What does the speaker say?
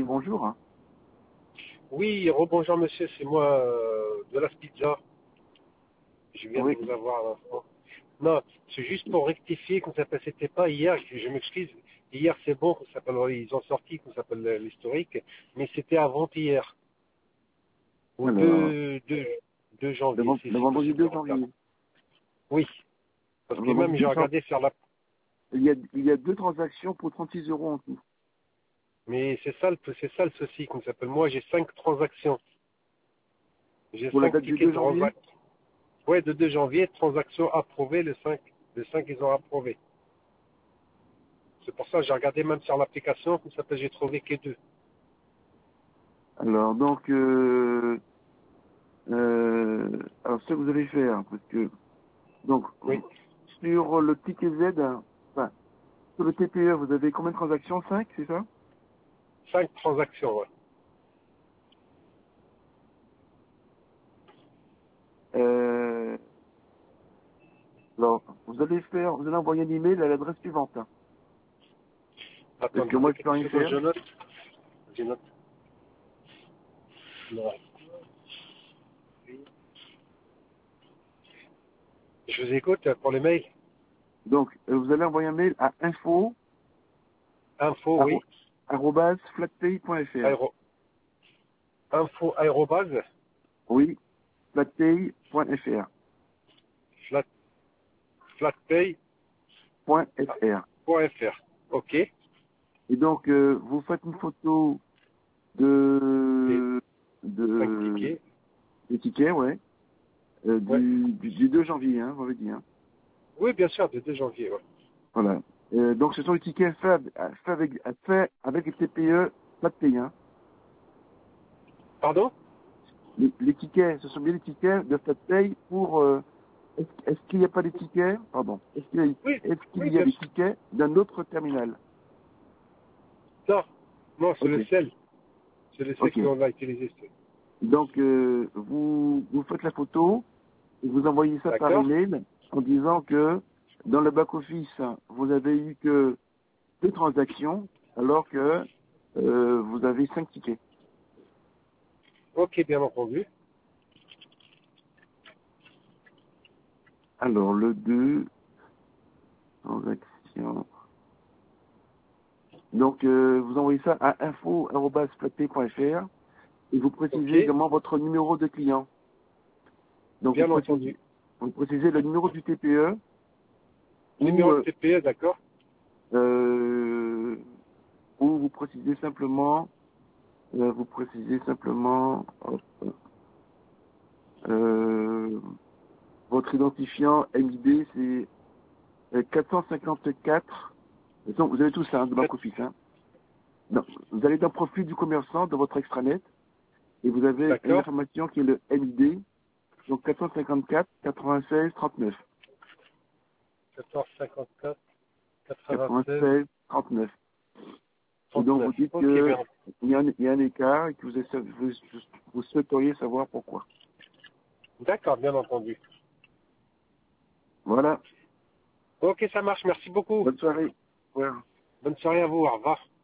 bonjour. Oui, rebonjour monsieur, c'est moi de la Pizza. Je viens Oui. de vous avoir à l'instant. Non, c'est juste pour rectifier qu'on s'appelle, c'était pas hier, je m'excuse. Hier c'est bon, qu'on s'appelle, ils ont sorti, qu'on s'appelle l'historique, mais c'était avant-hier. Au Alors, 2 janvier, si le c'est vendredi possible de 2 regarder. janvier. Oui, parce Le que même vendredi j'ai 2 janvier, regardé faire la... il y a deux transactions pour 36 euros en tout. Mais c'est ça le souci, qu'on s'appelle. Moi j'ai 5 transactions. J'ai Pour la 5 date du tickets 2 de janvier transaction. Ouais, de 2 janvier, transaction approuvée, le 5. Le 5, ils ont approuvé. C'est pour ça que j'ai regardé même sur l'application, comme ça j'ai trouvé que 2. Alors, donc, alors ce que vous allez faire, parce que, donc, Oui, sur le ticket Z, enfin, sur le TPE, vous avez combien de transactions? 5, c'est ça? 5 transactions, ouais. Euh, alors, vous allez envoyer un email à l'adresse suivante. Parce que Attendez, moi, je peux quelques rien secondes, faire. je note. Je note. Ouais. Je vous écoute pour les mails. Donc, vous allez envoyer un mail à Info, oui. info@flatpay.fr. Info aérobase, Oui, flatpay.fr. flat, flatpay.fr. .fr. Ok. Et donc, vous faites une photo Les de, 5 de, tickets. des tickets, ouais, Ouais. du 2 janvier, hein, vous m'avez dit. Hein. Oui, bien sûr, de 2 janvier, ouais. Voilà. Donc, ce sont les tickets faits avec les TPE FlatPay. Hein. Pardon? Les tickets, ce sont bien les tickets de FlatPay pour... est-ce qu'il n'y a pas des tickets, pardon, Oui, est-ce qu'il oui, y a bien des sûr. tickets d'un autre terminal? Non, non, c'est Ok, le sel. C'est le sel ok. qu'on a utilisé. Donc, vous faites la photo et vous envoyez ça par D'accord? email en disant que dans le back-office, vous avez eu que 2 transactions alors que vous avez 5 tickets. Ok, bien entendu. Alors, le 2, transaction. Donc, vous envoyez ça à info@flatpay.fr et vous Ok, précisez également votre numéro de client. Donc, bien entendu. vous précisez le numéro du TPE ou, Numéro de TPE, d'accord? euh, ou vous précisez simplement hop, euh, votre identifiant MID, c'est 454. Donc, vous avez tout ça hein, de back-office. Hein. Non, vous allez dans profil du commerçant de votre extranet et vous avez une D'accord? information qui est le MID, donc 454 96 39. 1454 96 96 39. Et donc vous 39. dites Ok, que bien. il y a un écart et que vous souhaiteriez savoir pourquoi. D'accord, bien entendu. Voilà. Ok, ça marche. Merci beaucoup. Bonne soirée. Ouais. Bonne soirée à vous. Au revoir.